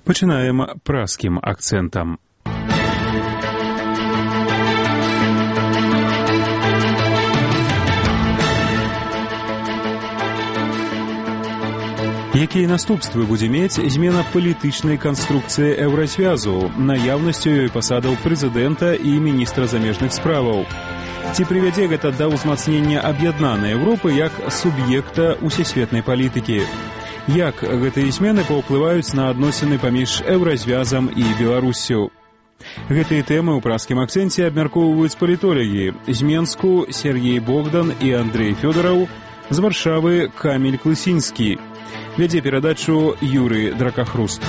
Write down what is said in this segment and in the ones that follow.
Пачынаем праскім акцэнтам. Якія наступствы будзе мець змена палітычнай канструкцыі еўразвязу, наяўнасцю ёй пасадаў прэзідэнта і міністра замежных справаў? Ці прывядзе гэта да ўзмацнення аб'яднанай Еўропы як суб'екта ўсесветнай палітыкі? Як гэтыя змены паўплываюць на адносіны паміж еўразвязам і Беларуссю? Гэтыя тэмы ў праскім акцэнце абмяркоўваюць палітолагі. З Менску Сергей Богдан і Андрей Фёдораў, з Варшавы Каміль Клысінскі. Вядзе перадачу Юрый Дракахруст.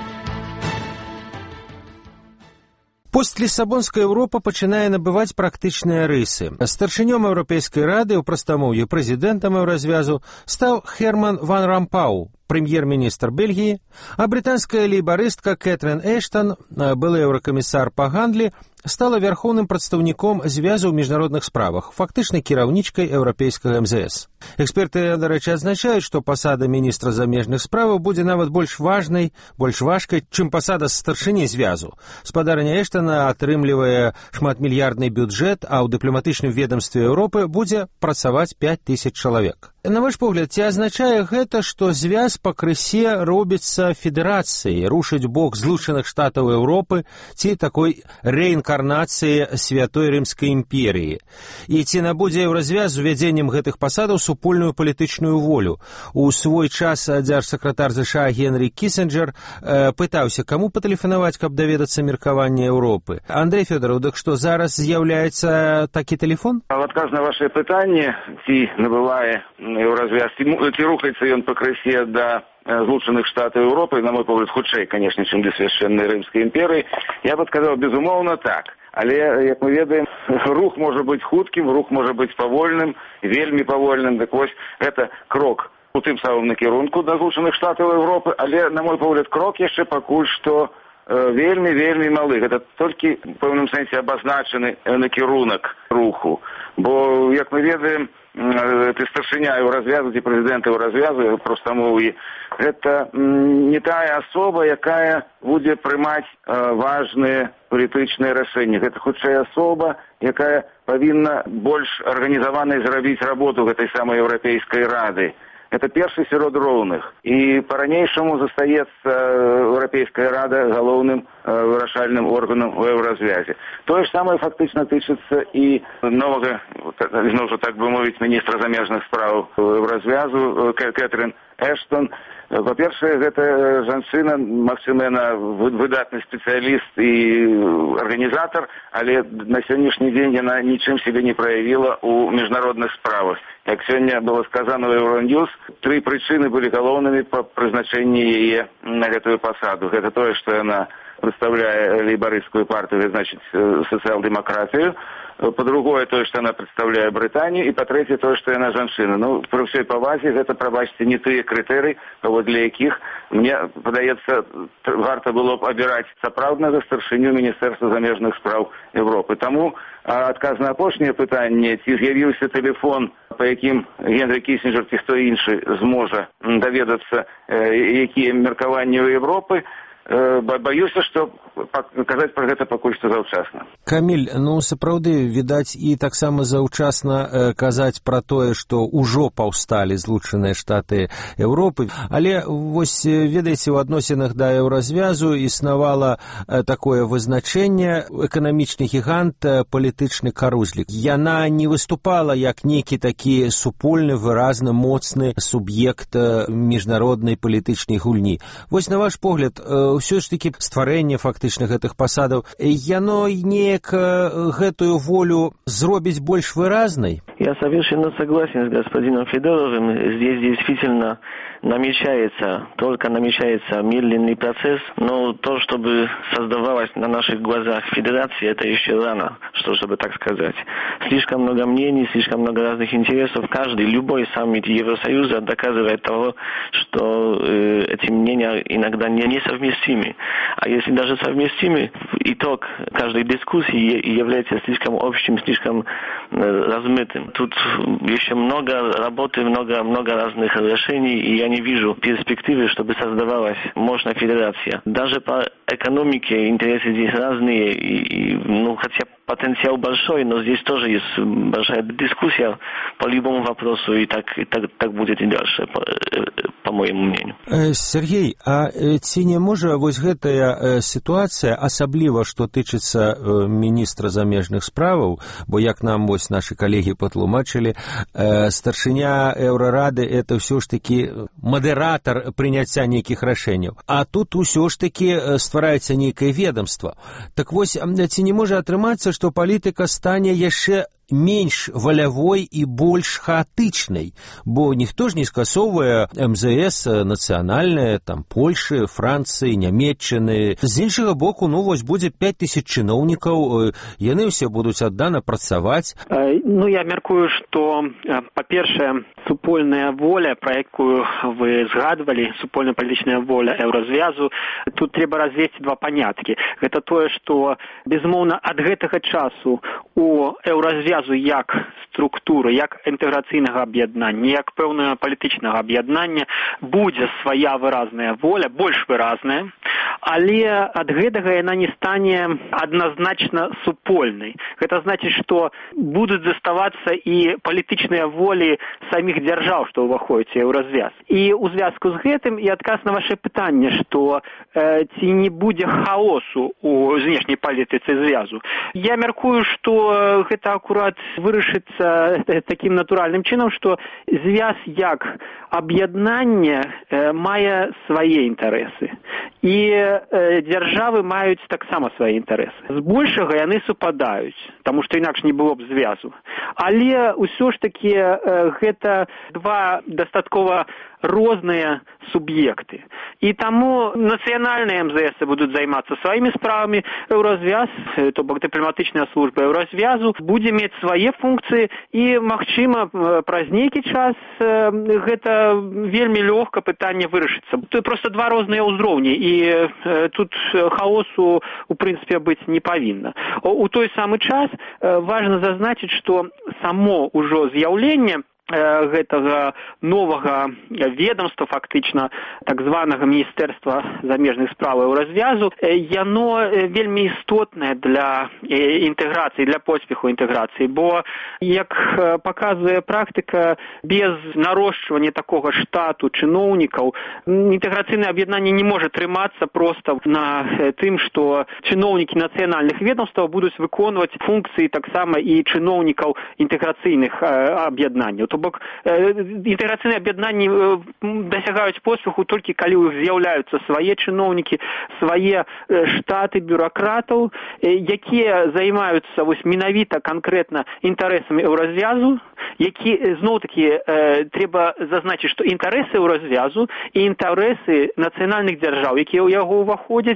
Постлісабонская Еўропа пачынае набываць практычныя рысы. Старшынём Еўрапейскай рады ў прастамоўі прэзідэнтам еўразвязу стаў Херман ван Ромпау, прэм'ер-міністр Бельгіі, а брытанская лейбарыстка Кэтрин Эштон, былы еўракамісар па гандлі, стала вярхоўным прадстаўніком звязу ў міжнародных справах, фактычна кіраўнічкай еўрапейскага МЗС. Эксперты, дарэчы, адзначаюць, што пасада міністра замежных справаў будзе нават больш важнай, больш важкай, чым пасада старшыні звязу. Спадарня Эштона атрымлівае шматмільярдны бюджэт, а ў дыпламатычным ведамстве Еўропы будзе працаваць 5000 чалавек. На ваш погляд, ці азначае гэта, што звяз пакрысе робіцца федэрацыяй, рушыць бок Злучаных Штатаў Еўропы ці такой рэінкарнацыі Святой Рымскай імперіі? І ці набудзе еўразвяз з увядзеннем гэтых пасадаў супольную палітычную волю? У свой час дзяржсакратар ЗША Генрі Кісінджер пытаўся, каму патэлефанаваць, каб даведацца меркавання Еўропы. Андрей Фёдораў, дык што зараз з'яўляецца такі тэлефон? В адказ на ваше пытанне, ці набывае еўразвяз, ці рухаецца ён пакрысе да Злучаных Штатаў Еўропы, на мой погляд, хутчэй, канешне, чым да Свяшчэннай Рымскай імперыі, я б адказаў, безумоўна, так. Але, як мы ведаем, рух можа быць хуткім, рух можа быць павольным, вельмі павольным, так вось, гэта крок у тым самым накірунку да Злучаных Штатаў Еўропы, але, на мой погляд, крок яшчэ пакуль што вельмі малы. Гэта толькі ў пэўным сэнсе абазначаны накірунак руху. Бо, як мы ведаем, ты старшыня еўразвязу ці прэзідэнт еўразвязу, простамоўі, гэта не тая асоба, якая будзе прымаць важныя палітычныя рашэнні. Гэта хутчэй асоба, якая павінна больш арганізаванай зрабіць работу гэтай самай Еўрапейскай рады. Это першы сярод роўных. І па-ранейшаму застаецца Еўрапейская рада галоўным вырашальным органам у еўразвязе. Тое ж самае фактычна тычыцца і новага, зноў жа так бы мовіць, міністра замежных справаў еўразвязу Кэтрин Эштон. Па-першае, гэта жанчына, магчыма, яна выдатны спецыяліст і арганізатар, але на сённяшні дзень яна нічым сябе не праявіла ў міжнародных справах. Як сёння было сказано ў Евроньюз, 3 прычыны былі галоўнымі па прызначэнні яе на гэтую пасаду. Гэта тое, што яна прадстаўляе лейбарысцкую партыю, значыць, сацыял-дэмакратыю. Па-другое, тое, што яна прадстаўляе Брытанію, і па-трэцяе, тое, што яна жанчына. Ну, пры ўсёй павазе, гэта, прабачце, не тыя крытэрыі, паводле якіх, мне падаецца, варта было б абіраць сапраўднага старшыню Міністэрства замежных спраў Еўропы. Таму адказ на апошняе пытанне, ці з'явіўся тэлефон, па якім Генрі Кісінджер ці хто іншы зможа даведацца, якія меркаванні ў Еўропы, баюся, што казаць пра гэта пакуль што заўчасна. Каміль, ну сапраўды, відаць, і таксама заўчасна казаць пра тое, што ўжо паўсталі Злучаныя Штаты Еўропы. Але вось, ведаеце, у адносінах да еўразвязу існавала такое вызначэнне эканамічны гігант, палітычны карузлік. Яна не выступала як нейкі такі супольны, выразны, моцны суб'ект міжнароднай палітычнай гульні. Вось, на ваш погляд, ўсё ж такі стварэнне фактычна гэтых пасадаў, яно неяк гэтую волю зробіць больш выразнай? Я совершенно согласен с господином Федоровым. Здесь действительно только намечается медленный процесс, но то, чтобы создавалась на наших глазах федерация, это еще рано, чтобы так сказать. Слишком много мнений, слишком много разных интересов. Любой саммит Евросоюза доказывает того, что эти мнения иногда несовместимы. А если даже совместимы, итог каждой дискуссии является слишком общим, слишком размытым. Тут еще много работы, много разных решений, и я не вижу перспективы, чтобы создавалась мощная федерация. Даже по экономике интересы здесь разные, хотя потенциал большой, но здесь тоже есть большая дискуссия по любому вопросу, и так будет и дальше, по моему мнению. Сергей, а ці не можа вось гэтая сітуацыя, асабліва што тычыцца міністра замежных справаў, бо як нам вось нашы калегі патлумачылі, старшыня Еўрарады это ўсё ж такі мадэратар прыняцця нейкіх рашэнняў, а тут усё ж такі ствараецца нейкае ведомства. Так вось, ці не можа атрымацца, што палітыка стане яшчэ менш валявой і больш хаатычнай, бо ніхто ж не скасоўвае МЗС нацыянальнае, там, Польшы, Францыі, Нямецчыны. З іншага боку, вось будзе 5000 чыноўнікаў, яны ўсе будуць аддана працаваць. Я мяркую, што, па-першае, супольная воля, пра якую вы згадвалі, супольная палітычная воля Еўразвязу, тут трэба развесці два паняткі. Гэта тое, што, безумоўна, ад гэтага часу у Еўразвязу як структуры, як інтэграцыйнага аб'яднання, як пэўнага палітычнага аб'яднання будзе свая выразная воля, больш выразная, але ад гэтага яна не стане адназначна супольнай. Гэта значыць, што будуць заставацца і палітычныя волі саміх дзяржаў, што ўваходзяць у Еўразвяз. І ў звязку з гэтым і адказ на ваше пытанне, што ці не будзе хаосу у знешняй палітыцы звязу. Я мяркую, што гэта акурат вырашыцца такім натуральным чынам, што звяз як аб'яднанне мае свае інтарэсы. І дзяржавы маюць таксама свае інтарэсы. Збольшага яны супадаюць, таму што інакш не было б звязу. Але ўсё ж такі гэта два дастаткова розныя суб'екты. І таму нацыянальныя МЗС будуць займацца сваімі справамі, Еўразвяз, то бок дыпламатычная служба Еўразвязу, будзе мець свае функцыі і, магчыма, праз нейкі час гэта вельмі лёгка пытанне вырашыцца. Тут проста два розныя ўзроўні, і тут хаосу, у прынцыпе, быць не павінна. У той самы час важна зазначыць, што само ўжо з'яўленне гэтага новага ведомства, фактычна, так званага Міністэрства замежных справаў Еўразвязу, яно вельмі істотнае для інтэграцыі, для поспеху інтэграцыі, бо, як паказвае практыка, без нарошчвання такога штату чыноўнікаў інтэграцыйнае аб'яднанне не можа трымацца проста на тым, што чыноўнікі нацыянальных ведомстваў будуць выконваць функцыі таксама і чыноўнікаў інтэграцыйных аб'яднанняў. То бок інтэграцыйныя аб'яднанні дасягаюць поспеху толькі калі ў іх з'яўляюцца свае чыноўнікі, свае штаты бюракратаў, якія займаюцца менавіта канкрэтна інтарэсамі Еўразвязу, які, зноў-такі, трэба зазначыць, што інтарэсы Еўразвязу і інтарэсы нацыянальных дзяржаў, якія ў яго ўваходзяць,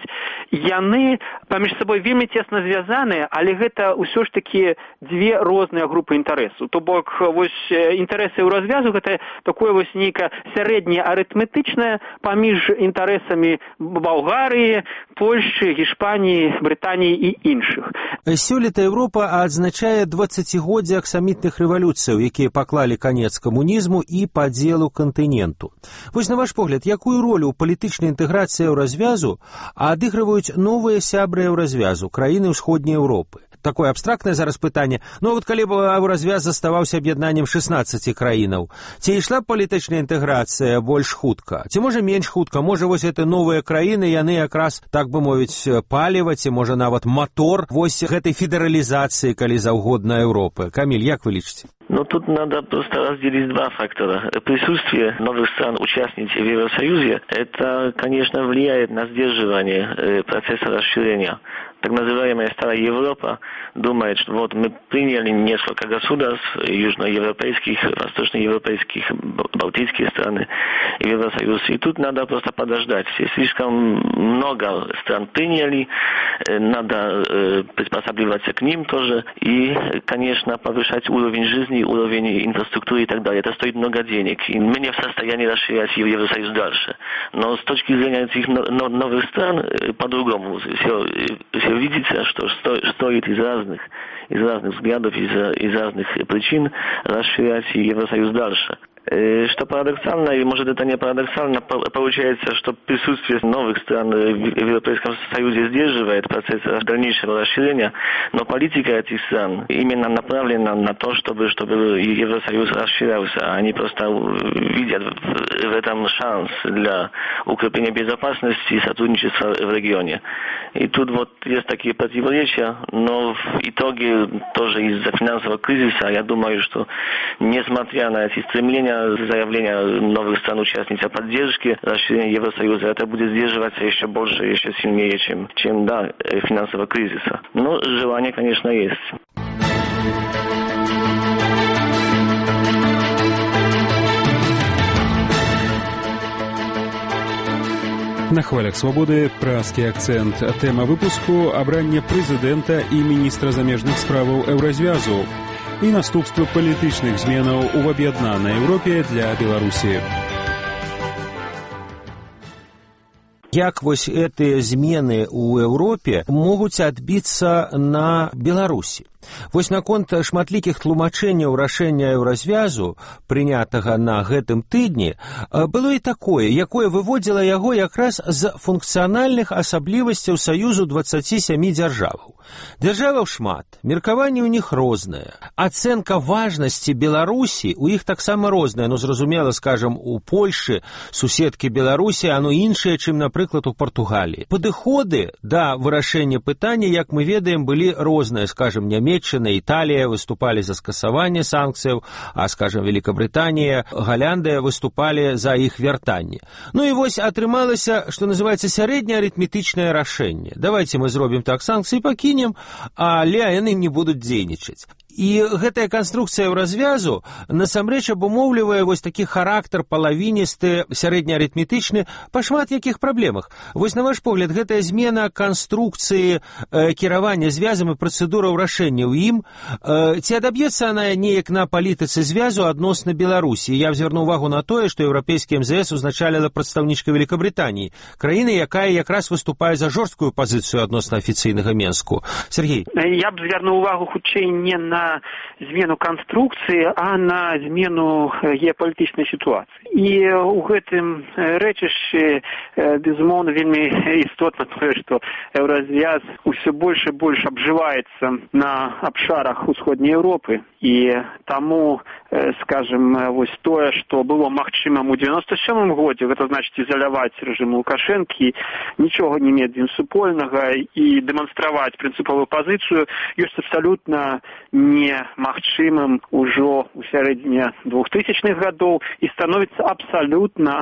яны паміж сабой вельмі цесна звязаныя, але гэта ўсё ж такі дзве розныя групы інтарэсу. То бок, інтарэсы Еўразвязу гэта такое нейкае сярэдняе арытметычнае паміж інтарэсамі Балгарыі, Польшчы, Гішпаніі, Брытаніі і іншых. Сёлета Еўропа адзначае 20годдзе аксамітных рэвалюцыяў, якія паклалі канец камунізму і падзелу кантыненту. Вось, на ваш погляд, якую ролю ў палітычнай інтэграцыі Еўразвязу адыгрываюць новыя сябры Еўразвязу, краіны ўсходняй Еўропы? Такое абстрактнае зараз пытанне. Вот калі б Еўразвяз заставаўся аб'яднаннем 16 краінаў, ці ішла палітычная інтэграцыя больш хутка? Ці можа менш хутка? Можа, вось гэта новыя краіны, яны якраз, так бы мовіць, паліва, ці можа нават мотор вось гэтай федералізацыі, калі заўгодна, Еўропы. Камиль, як вы лічыце? Тут надо просто разделить два фактора. Присутствие новых стран-участниц в Евросоюзе, это, конечно, влияет на сдерживание процесса расширения. так называемая Старая Европа думает, что вот мы приняли несколько государств, южноевропейских, восточноевропейских, балтийские страны и Евросоюз. И тут надо просто подождать. Все слишком много стран приняли, надо приспосабливаться к ним тоже. И, конечно, повышать уровень жизни, уровень инфраструктуры и так далее. Это стоит много денег. И мы не в состоянии расширять Евросоюз дальше. Но с точки зрения этих новых стран по-другому. Все видится, что стоит из разных взглядов, из разных причин расширять Евросоюз дальше. Что парадоксально, и может это не парадоксально, получается, что присутствие новых стран в Европейском Союзе сдерживает процесс дальнейшего расширения, но политика этих стран именно направлена на то, чтобы Евросоюз расширялся. Они просто видят в этом шанс для укрепления безопасности и сотрудничества в регионе. И тут вот есть такие противоречия, но в итоге тоже из-за финансового кризиса, я думаю, что несмотря на эти стремления, заявления новых стран-участниц о поддержке расширения Евросоюза, это будет сдерживаться еще больше, еще сильнее, чем до финансового кризиса. Но желание, конечно, есть. На хвалях свободы празкі акцент. Тэма выпуску абрання прэзідэнта і міністра замежных справаў Еўразвязу і наступствы палітычных зменаў у аб'яднанай Еўропе для Беларусі. Як вось гэтыя змены ў Еўропе могуць адбіцца на Беларусі? Вось наконт шматлікіх тлумачэнняў рашэння Еўразвязу, прынятага на гэтым тыдні, было і такое, якое выводзіла яго якраз з функцыянальных асаблівасцяў Саюзу 27 дзяржаваў. Дзяржаваў шмат, меркаванне ў них рознае. Ацэнка важнасці Беларусі у іх таксама розная, зразумела, скажам, у Польшы, суседкі Беларусі, іншыя, чым, напрыклад, у Партугаліі. Падыходы да вырашэння пытання, як мы ведаем, былі розныя, скажам, Нямецчына, Італія выступалі за скасаванне санкцыяў, а, скажам, Великабрытанія, Галяндыя выступалі за іх вяртанне. І вось атрымалася, што называецца сярэдняе арытметычнае рашэнне. Давайте мы зробім так, санкцыі пакінем, але яны не будуць дзейнічаць. І гэтая канструкцыя Еўразвязу насамрэч абумоўлівае вось такі характар палавіністы, сярэднеарытметычны па шмат якіх праблемах. Вось на ваш погляд, гэтая змена канструкцыі кіравання звязам і працэдураў рашэння ў ім, ці адаб'ецца она неяк на палітыцы звязу адносна Беларусі? Я звярну увагу на тое, што еўрапейскі МЗС узначаліла прадстаўнічка Великабрытаніі, краіны, якая якраз выступае за жорсткую пазіцыю адносна афіцыйнага Менску. Сергей. Я б звярнуў увагу хутчэй не на змену канструкцыі, а на змену геапалітычнай сітуацыі. І ў гэтым рэчышчы, безумоўна, вельмі істотна тое, што Еўразвяз усё больш і больш абжываецца на абшарах усходняй Еўропы. І таму, скажем, вось тое, што было магчымым у 97 годзе, гэта значыць ізаляваць рэжым Лукашэнкі, нічога не мець з ім супольнага і дэманстраваць прынцыповую пазіцыю, ёсць абсалютна немагчымым ужо ў сярэдзіне 2000-х гадоў і становіцца абсалютна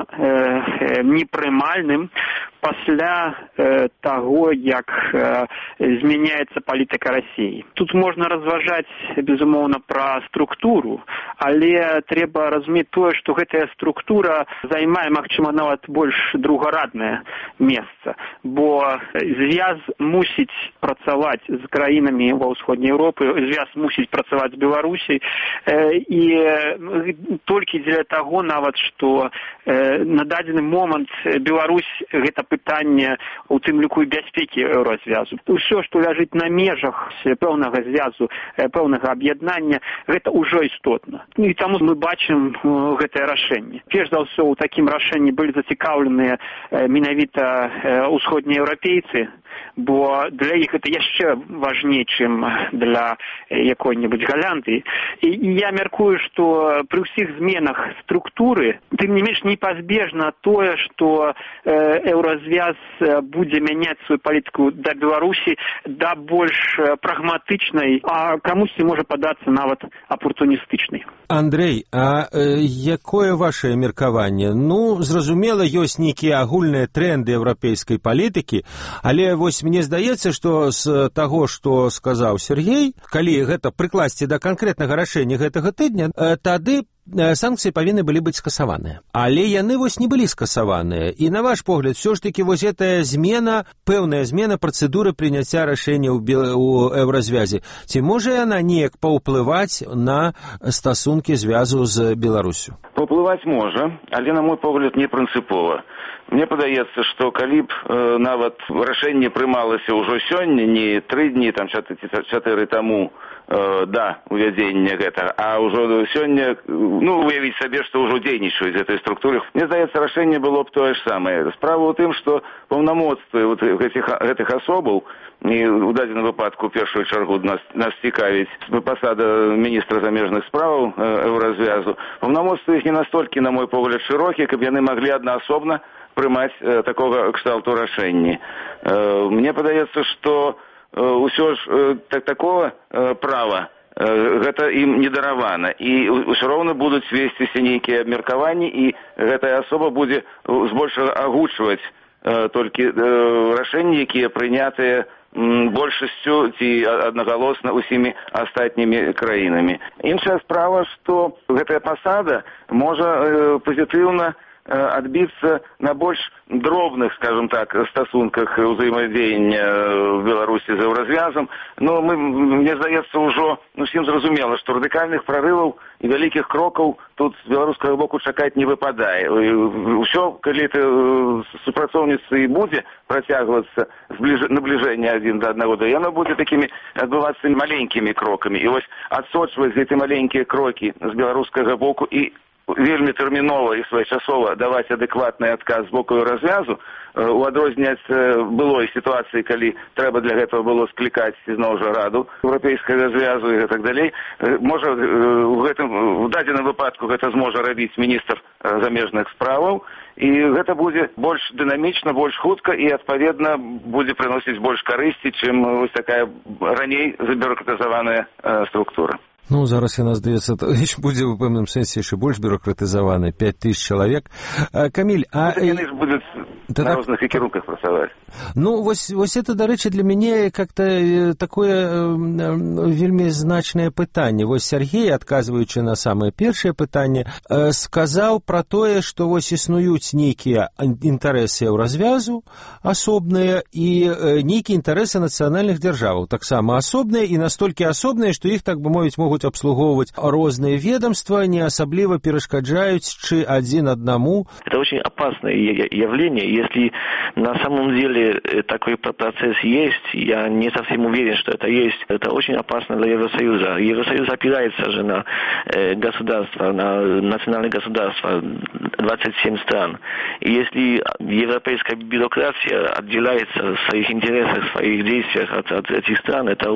непрымальным пасля таго, як змяняецца палітыка Расіі. Тут можна разважаць, безумоўна, пра структуру, але трэба разумець тое, што гэтая структура займае, магчыма, нават больш другараднае месца, бо звяз мусіць працаваць з краінамі ва ўсходняй Еўропы, звяз мусіць працаваць з Беларусі, і толькі дзеля таго нават, што на дадзены момант Беларусь гэта пытанне у тым ліку і бяспекі Еўразвязу. Усё, што ляжыць на межах пэўнага звязу, пэўнага аб'яднання, гэта ўжо істотна. І таму мы бачым гэтае рашэнне. Перш за ўсё, у такім рашэнні былі зацікаўленыя менавіта ўсходнееўрапейцы, бо для іх гэта яшчэ важней, чым для якой-небудзь Галяндыі. І я мяркую, што пры ўсіх зменах структуры, тым не менш непазбежна тое, што Еўразвяз будзе мяняць сваю палітыку да Беларусі да больш прагматычнай, а камусьці можа падацца нават апартуністычнай. Андрей, а якое вашае меркаванне? Зразумела, ёсць нейкія агульныя трэнды еўрапейскай палітыкі, але вось мне здаецца, што з таго, што сказаў Сергей, калі гэта прыкласці да канкрэтнага рашэння гэтага тыдня, тады санкцыі павінны былі быць скасаваныя. Але яны вось не былі скасаваныя. І на ваш погляд, все ж таки вось гэтая змена, пэўная змена працэдуры прыняцця рашэння ў еўразвязе, ці можа яна неяк паўплываць на стасункі звязу з Беларусю? Паўплываць можа, але, на мой погляд, не прынцыпова. Мне падаецца, што калі б нават рашэнне прымалася ўжо сёння, не 3 дні, там 4 таму, да увядзення гэтага, а ўжо сёння, уявіць сабе, што ўжо дзейнічаюць гэтай структуры. Мне здаецца, рашэнне было б тое ж самае. Справа ў тым, што паўнамоцтвы гэтых асобаў, і ў дадзеным выпадку, першую чаргу, нас цікавіць пасада міністра замежных справаў еўразвязу, паўнамоцтвы іх не настолькі, на мой погляд, шырокі, каб яны маглі аднаасобна прымаць такога кшталту рашэнні. Мне падаецца, што ўсё ж такого права гэта ім не даравана. І ўсё роўна будуць весціся нейкія абмеркаванні, і гэтая асоба будзе збольшага агучваць толькі рашэнні, якія прынятыя большасцю ці аднагалосна ўсімі астатнімі краінамі. Іншая справа, што гэтая пасада можа пазітыўна адбіцца на больш дробных, скажем так, стасунках узаемадзеяння в Беларусі з еўразвязам. Но мне здаецца, ўжо усім зразумела, што радыкальных прарываў і вялікіх крокаў тут з беларускага боку чакаць не выпадае. Усё, калі супрацоўніцтва і будзе працягвацца набліжэнне адзін да аднаго, то яно будзе такімі адбывацца маленькімі крокамі. І вось адсочваць гэты маленькія крокі з беларускага боку і вельмі тэрмінова і своечасова даваць адэкватны адказ з боку еўразвязу, у адрозненне ад былой сітуацыі, калі трэба для гэтага было склікаць зноў жа раду еўрапейскага звязу і гэтак далей, можа у дадзеным выпадку гэта зможа рабіць міністр замежных справаў, і гэта будзе больш дынамічна, больш хутка і, адпаведна, будзе прыносіць больш карысці, чым вось такая раней забюрократызаваная структура. Зараз яна, здаецца, будзе ў пэўным сэнсе яшчэ больш бюрократызаваны, 5000 чалавек. Каміль, яны ж будуць на розных кірунках працаваць. Вось это, дарэчы, для мяне как-то такое вельмі значнае пытанне. Вось Сергей, адказваючы на самае першае пытанне, сказаў пра тое, што вось існуюць нейкія інтарэсы еўразвязу асобныя і нейкія інтарэсы нацыянальных дзяржаваў, таксама асобныя і настолькі асобныя, што іх, так бы мовіць, могуць обслуговывать розныя ведомства, не особливо перешкоджаючи один одному. Это очень опасное явление. Если на самом деле такой процесс есть, я не совсем уверен, что это есть. Это очень опасно для Евросоюза. Евросоюз опирается же на государства, на национальные государства, 27 стран. И если европейская бюрократия отделяется в своих интересах, в своих действиях от этих стран, это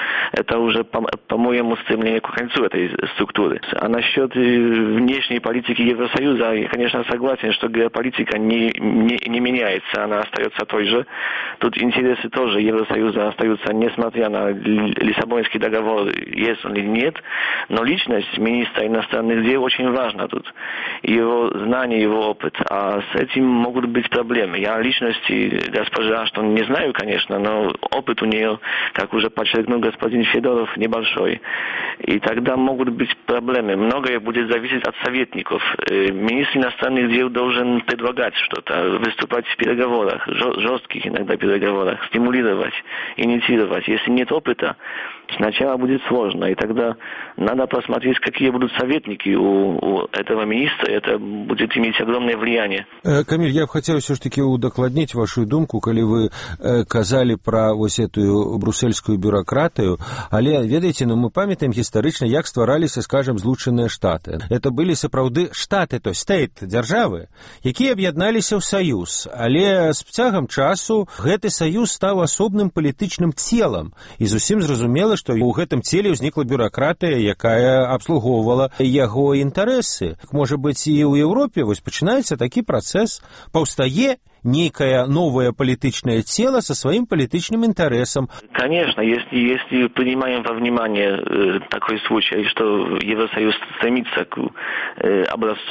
уже по-моему, стремление к концу этой структуры. А насчет внешней политики Евросоюза, я, конечно, согласен, что геополитика не меняется, она остается той же. Тут интересы тоже Евросоюза остаются, несмотря на Лиссабонский договор, есть он или нет. Но личность министра иностранных дел очень важна тут. Его знания, его опыт. А с этим могут быть проблемы. Я личности госпожи Аштон не знаю, конечно, но опыт у нее, как уже подчеркнул господин Федоров, небольшой. И тогда могут быть проблемы. Многое будет зависеть от советников. Министр иностранных дел должен предлагать что-то, выступать в переговорах, жестких иногда переговорах, стимулировать, инициировать. Если нет опыта, сначала будет сложно. И тогда надо посмотреть, какие будут советники у этого министра. Это будет иметь огромное влияние. Камиль, я бы хотел все-таки удокладнить вашу думку, коли вы казали про вот эту брюссельскую бюрократию. Але, ведаете, мы памятаем гістарычна, як ствараліся, скажем, Злучаныя Штаты. Это былі сапраўды штаты, то state, дзяржавы, якія аб'ядналіся ў саюз. Але з цягам часу гэты саюз стаў асобным палітычным целам. І зусім зразумела, што ў гэтым целе ўзнікла бюракратыя, якая абслугоўвала яго інтарэсы. Можа быць, і ў Еўропе вось пачынаецца такі працэс, паўстае некое новое политическое тело со своим политическим интересом. Конечно, если принимаем во внимание такой случай, что Евросоюз стремится к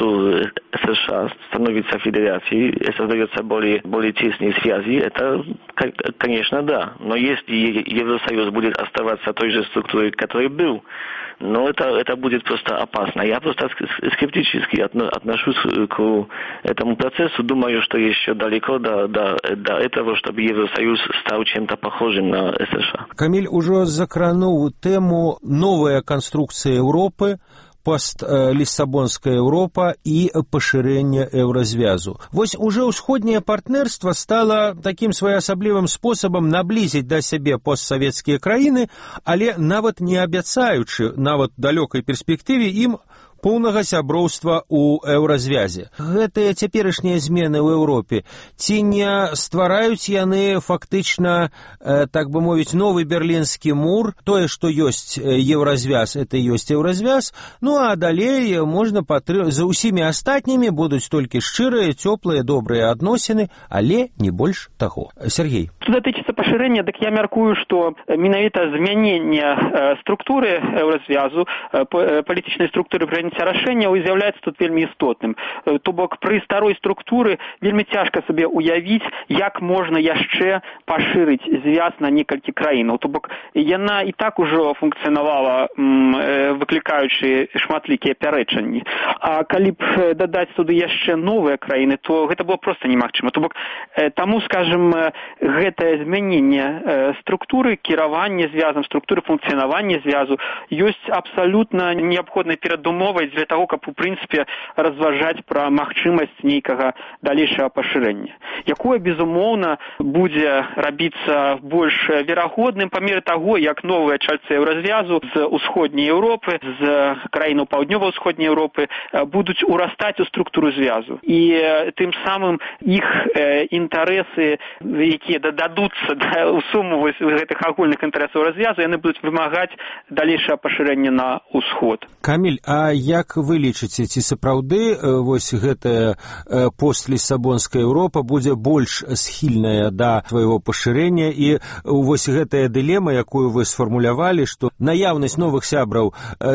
образцу США, становится федерацией, создается более тесные связи, это Конечно, да. Но если Евросоюз будет оставаться той же структурой, которой был, но это будет просто опасно. Я просто скептически отношусь к этому процессу. Думаю, что еще далеко до этого, чтобы Евросоюз стал чем-то похожим на США. Камиль уже закранул тему «Новая конструкция Европы», пост-лиссабонская Европа и пашырэнне еўразвязу. Вось уже ўсходняе партнерство стало таким своеасаблівым способом наблизить до сябе постсоветские краіны, але нават не абяцаючы нават далёкай перспектыве ім поўнага сяброўства ў еўразвязе. Гэтыя цяперашнія змены ў Еўропе, ці не ствараюць яны фактычна, так бы мовіць, новы берлінскі мур, тое, што ёсць еўразвяз, это ёсць еўразвяз, ну а далей можна з усімі астатнімі будуць толькі шчырыя, цёплыя, добрыя адносіны, але не больш таго. Сергей. Што датычыцца пашырэння, дык я мяркую, што менавіта змяненне структуры еўразвязу, палітычнай структуры рашэнняў з'яўляецца тут вельмі істотным. То бок пры старой структуры вельмі цяжка сабе уявіць, як можна яшчэ пашырыць звяз на некалькі краінаў. То бок яна і так ужо функцыянавала, выклікаючы шматлікія пярэчанні. А калі б дадаць туды яшчэ новыя краіны, то гэта было проста немагчыма. То бок таму, скажем, гэтае змяненне структуры кіравання звязам, структуры функцыянавання звязу ёсць абсалютна неабходнай перадумовай для того, каб у прынцыпе разважаць пра магчымасць нейкага далейшага пашырэння, якое, безумоўна, будзе рабіцца больш верагодным па меры таго, як новыя чальцы еўразвязу з усходняй Еўропы, з краінаў паўднёва-ўсходняй Еўропы будуць урастаць у структуру звязу. І тым самым іх інтарэсы, якія дададуцца у суму гэтых агульных інтарэсаў развязу, яны будуць вымагаць далейшага пашырэння на ўсход. Камиль, а як вы лічыце, ці сапраўды вось гэтая постлиссабонская Еўропа будзе больш схільная да твайго пашырэння, і вось гэтая дылема, якую вы сфармулявалі, што наяўнасць новых сябраў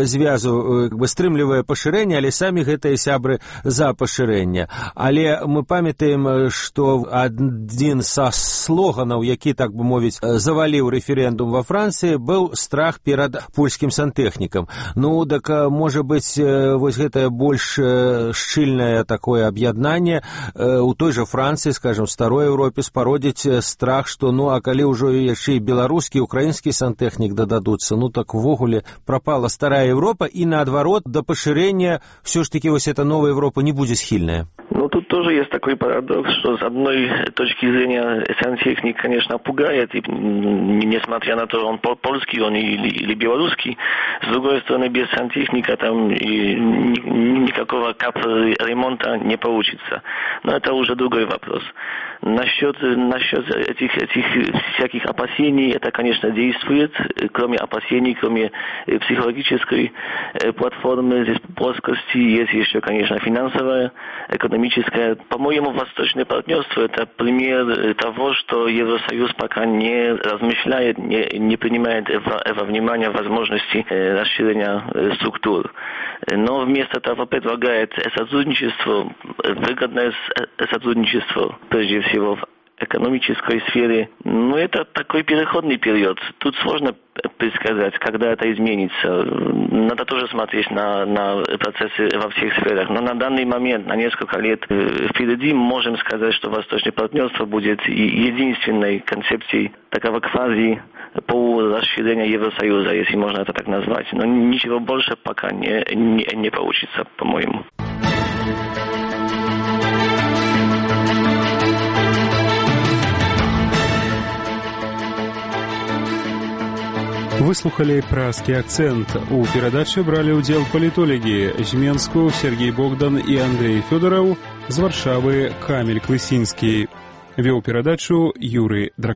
звязу стрымлівае пашырэнне, але самі гэтыя сябры за пашырэнне. Але мы памятаем, што адзін са слоганаў, які, так бы мовіць, заваліў рэферэндум во Францыі, быў страх перад польскім сантэхнікам. Ну, так, можа быць, вось гэтае больш шчыльнае такое аб'яднанне у той жа Францыі, скажем, старой Еўропе спародзіць страх, што, ну, а калі ўжо яшчэ і беларускі, украінскі сантэхнік дададуцца, ну, так увогуле прапала старая Еўропа, і наадварот, да пашырэння все ж таки вось эта новая Европа не будет схильная. Ну, тут тоже есть такой парадокс, что с одной точки зрения сантехник, конечно, пугает, и несмотря на то, он польский, он или белорусский, с другой стороны, без сантехника там никакого капремонта не получится. Но это уже другой вопрос. Насчет этих всяких опасений, это, конечно, действует, кроме опасений, кроме психологической платформы, здесь плоскости, есть еще, конечно, финансовая, экономическая. По-моему, восточное партнерство – это пример того, что Евросоюз пока не размышляет, не принимает во внимание возможности расширения структур. Но вместо того предлагает сотрудничество, выгодное сотрудничество, прежде всего в экономической сфере. Но это такой переходный период. Тут сложно предсказать, когда это изменится. Надо тоже смотреть на процессы во всех сферах. Но на данный момент, на несколько лет впереди, можем сказать, что восточное партнерство будет единственной концепцией такого квази полурасширения Евросоюза, если можно это так назвать. Но ничего больше пока не получится, по-моему. Выслухали пражскі акцент. У перадачы бралі ўдзел палітолагі з Менску Сергей Богдан і Андрей Фёдораў, з Варшавы Каміль Клысінскі. Вёў перадачу Юрый Дракман.